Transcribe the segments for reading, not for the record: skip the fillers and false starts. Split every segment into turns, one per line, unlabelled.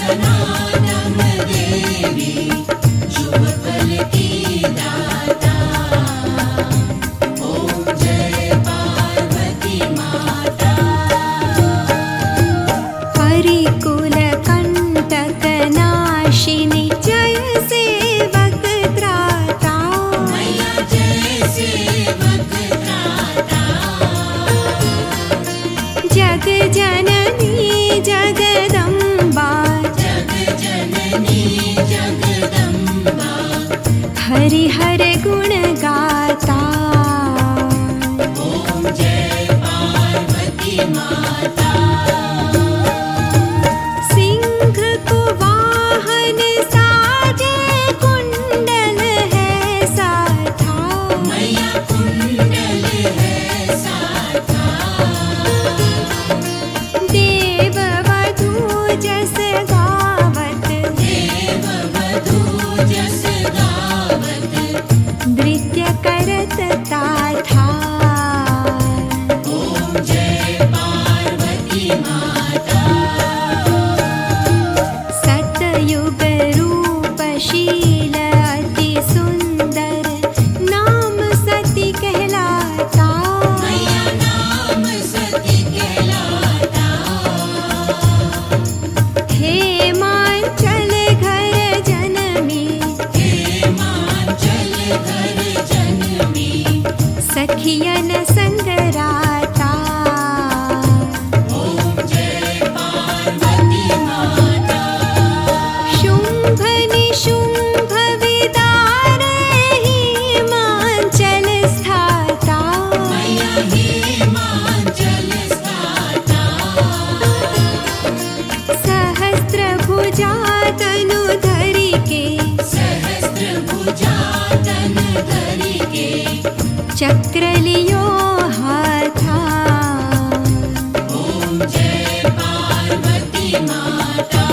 सनातन देवी शुभफल की दाता। ओम जय पार्वती माता।
हरिकुल कंटक नाशिनी जय सेवक त्राता।
मैया जय सेवक त्राता।
जग जननी जगदम्बा।
जग जननी जगदम्बा।
हरि हर गुण गाता।
ओम जय पार्वती माता।
सिंह को वाहन साजे कुंडल है साथा।
मैया कुंडल है साथा।
देव वधू जस गावत।
देव वधू जस गावत।
नृत्य करत ताथा।
ओम जय पार्वती माता।
सतयुग रूपशील अति सुंदर नाम सती कहलाता।
मैया नाम सती कहलाता।
हेमांचल घर जनमी।
हेमांचल घर जनमी।
सखियन संग राता।
ओम जय पार्वती माता।
शुंभ निशुंभ विदारे हिमांचल स्थाता।
मैया हेमांचल स्थाता।
सहस्त्र भुजा तनु धरि के।
सहस्त्र भुजा तन धरि के।
चक्र लियो हाथा।
ओम जय पार्वती माता।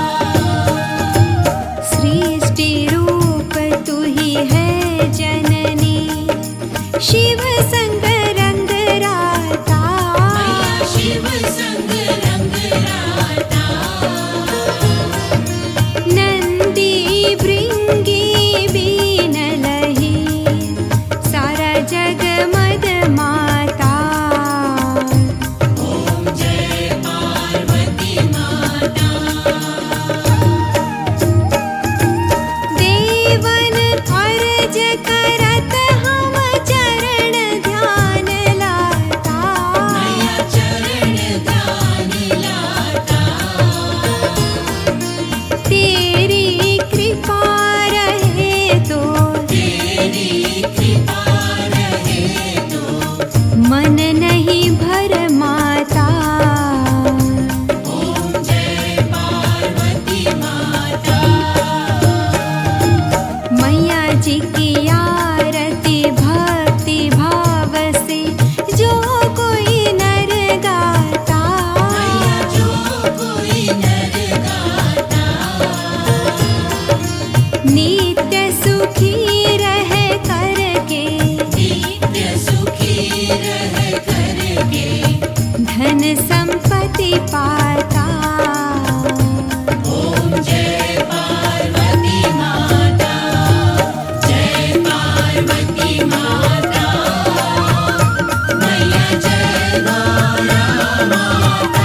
सृष्टि रूप तू ही है जननी। शिव संग रंग राता।
मैया शिव संग रंग राता।
नंदी भृंगी बीन लही। सारा जग मद माता।
ओम जय पार्वती माता।
देवन अर्ज करत हम चरण ध्यान लाता।
मैया चरण ध्यान लाता।
तेरी कृपा रहे तो।
तेरी कृपा रहे तो।
मन नहीं भर माता।
ओम जय पार्वती माता।
मैया जी की आरती भक्ति भाव से जो कोई नर गाता।
मैया जो कोई नर गाता।
नित्य सुखी रह करके।
नित्य सुखी रह करके।
धन संपत्ति पाता।
ओम जय पार्वती माता। जय पार्वती माता। मैया जय गौरा माता।